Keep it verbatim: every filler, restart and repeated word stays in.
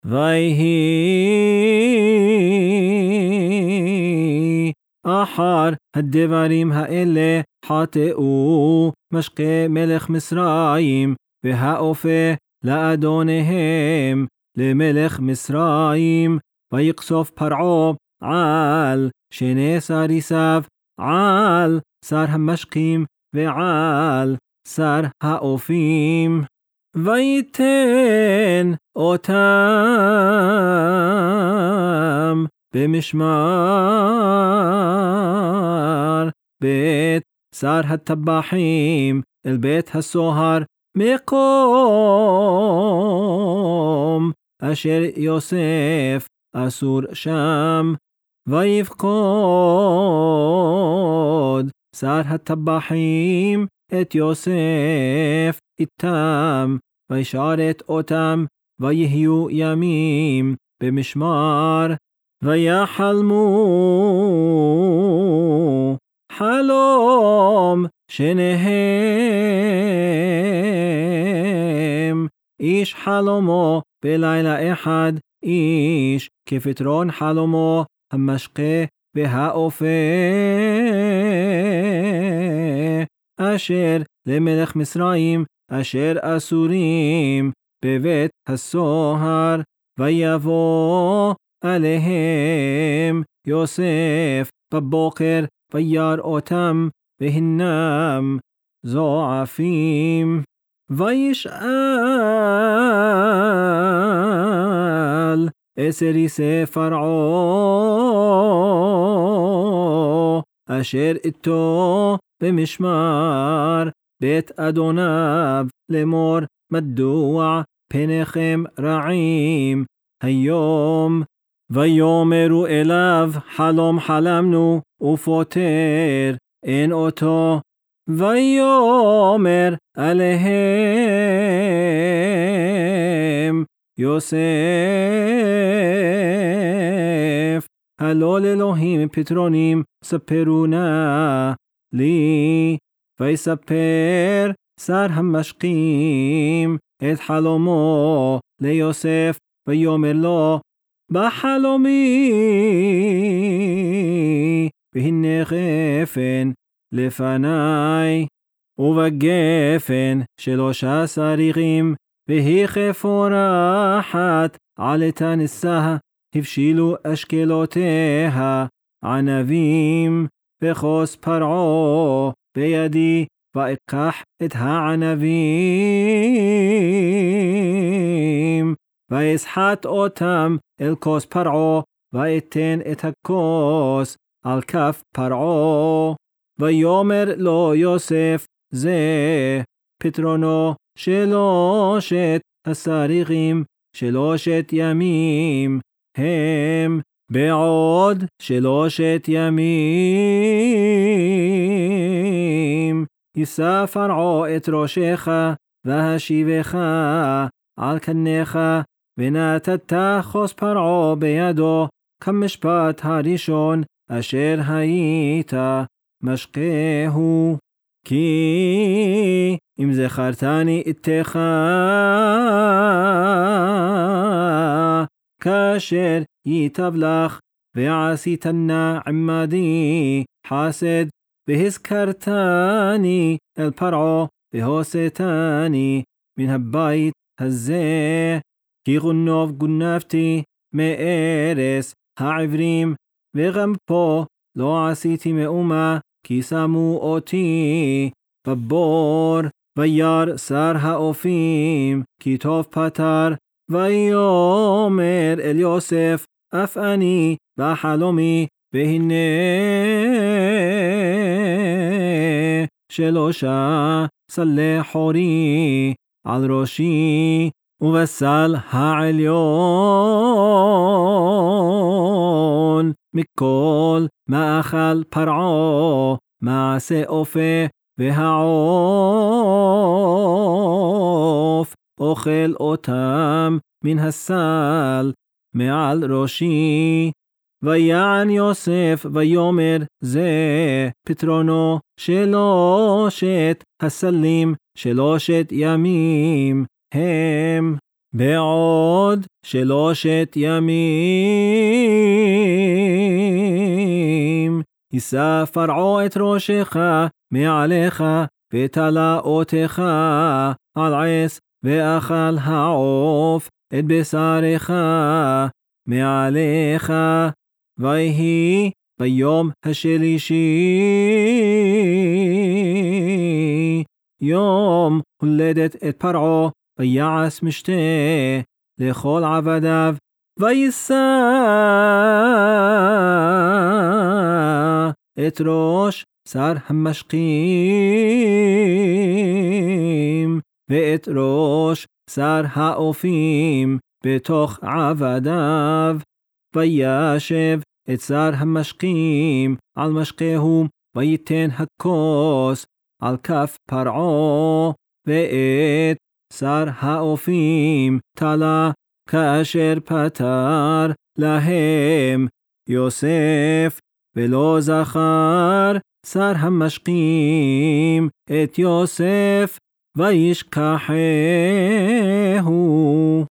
ויהי אחר הדברים האלה חטאו משקי מלך מצרים והאופה לאדוניהם למלך מצרים, ויקסוף פרעה על שני סריסיו, על שר המשקים ועל שר האופים, ויתן אותם במשמר בית שר הטבחים אל בית הסוהר, מקום אשר יוסף אסור שם. ויפקוד שר הטבחים את יוסף איתם, וישרת אותם, ויהיו ימים במשמר, ויחלמו חלום שניהם, איש חלומו בלילה אחד, איש כפתרון חלומו, המשקה והאופה אשר למלך מצרים, אשר אסורים בבית הסוהר. ויבוא עליהם יוסף בבוקר, וירא אותם, והנם זועפים. וישאל את סריסי פרעה אשר איתו במשמר בית אדוניו לאמור, מדוע פניכם רעים היום? ויאמרו אליו, חלום חלמנו ופוטר אין אותו. ויאמר עליהם יוסף, הלא לאלוהים פתרונים ספרו נא לי. ויספר שר המשקים את חלומו ליוסף, ויאמר לו, בחלומי והנה גפן לפני, ובגפן שלושה שרירים, והיא כפורחת עלתה נשאה, הבשילו אשכלותיה ענבים, וכוס פרעה בידי, ואקח את הענבים, ויסחט אותם אל כוס פרעה, ויתן את הכוס על כף פרעה. ויאמר לו יוסף, זה פתרונו שלושת השרירים, שלושת ימים הם, בעוד שלושת ימים יישא פרעה את ראשך, והשיבך על כנך, ונתת כוס פרעה בידו, כמשפט הראשון אשר היית משקהו. כי אם זכרתני איתך כאשר ייטב לך, ועשיתנה עמדי חסד, והזכרתני אל פרעה, והוצאתני מן הבית הזה, כי גונב גונבתי מארץ העברים, וגם פה לא עשיתי מאומה, כי שמו אותי בבור. וירא שר האופים כי טוב פתר, ויאמר אל יוסף, אף אני בחלומי, והנה שלושה סלי חורי על ראשי, ובסל העליון מכל מאכל פרעה מעשה אופה, והעוף אוכל אותם מן הסל מעל ראשי. ויען יוסף ויאמר, זה פתרונו שלושת הסלים, שלושת ימים הם. בעוד שלושת ימים יישא פרעה את ראשך מעליך ותלה אותך על עץ ואכל העוף את בשרך מעליך. ויהי ביום השלישי יום הולדת את פרעה ויעש משתה לכל עבדיו ויישא את ראש שר המשקים ואת ראש שר האופים בתוך עבדיו וישב את שר המשקים על משקהו ויתן הכוס על כף פרעה ואת שר האופים תלה כאשר פתר להם יוסף ולא זכר שר המשקים את יוסף וישכחהו.